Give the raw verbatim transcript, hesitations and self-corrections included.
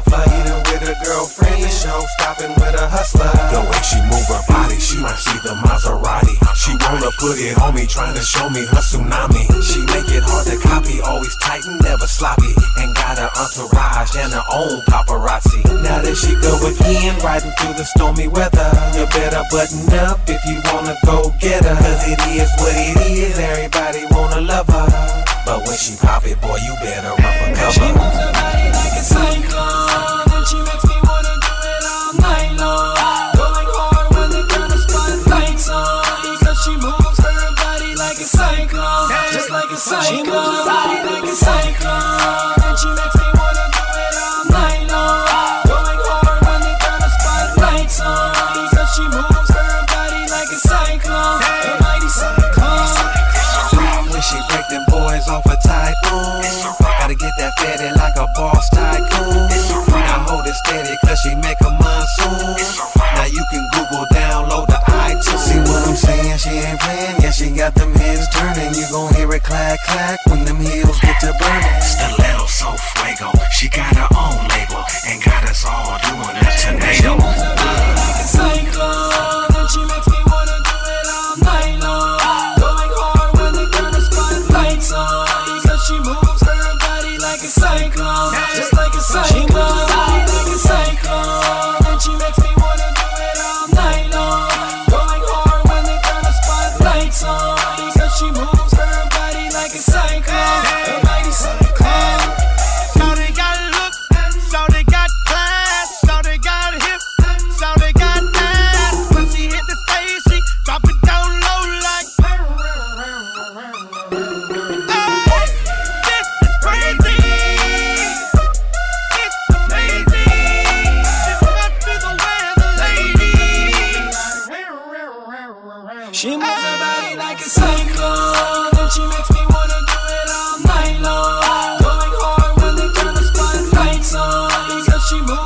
shuffler, eating with her girlfriend, the show stopping with a hustler. The way she move her body, she might see the Maserati. She wanna put it on me, trying to show me her tsunami. She make it hard to copy, always tight and never sloppy, and got her entourage and her own paparazzi. Now that she go again, riding through the stormy weather, you better button up if you wanna go get her, cause it is what it is, everybody wanna love her, but when she pop it, boy, you better run for cover. She moves her body like a cyclone, and she makes me wanna do it all night long. Going hard when they turn the spotlights on, because she moves her body like a cyclone, just like a cyclone. She moves her body like a cyclone, and she makes me wanna do it all night long. Going hard when they turn the spotlights on, because she moves her body like a cyclone, a mighty cyclone. When she break them boys off a typhoon, gotta get that fatty like a boss tycoon. Now hold it steady cause she make a monsoon. Now you can Google, download the iTunes. See what I'm saying? She ain't playing, yeah, she got them heads turning. You gon' hear it clack clack when them heels get to burning. Stiletto so fuego, she got her own label and got us all doing a tornado. She moves her body like a cyclone, and she makes me wanna do it all night long. Going hard when they turn the spotlights on, because she moves her body like a cyclone, just like a cyclone. She moves her body like a cyclone, and she makes me wanna do it all night long. Going hard when they turn the spotlights on, because she moves her body like a cyclone, a mighty cyclone. Shawty got looks, shawty got class, shawty got hips, shawty got ass. When she hit the stage, she drop it down low like. Hey, this is crazy. It's amazing. This must be the way of the lady. She moves her body like a cyclone, and she makes me wanna do it all night long. Going hard when they turn the spotlights on, because she moves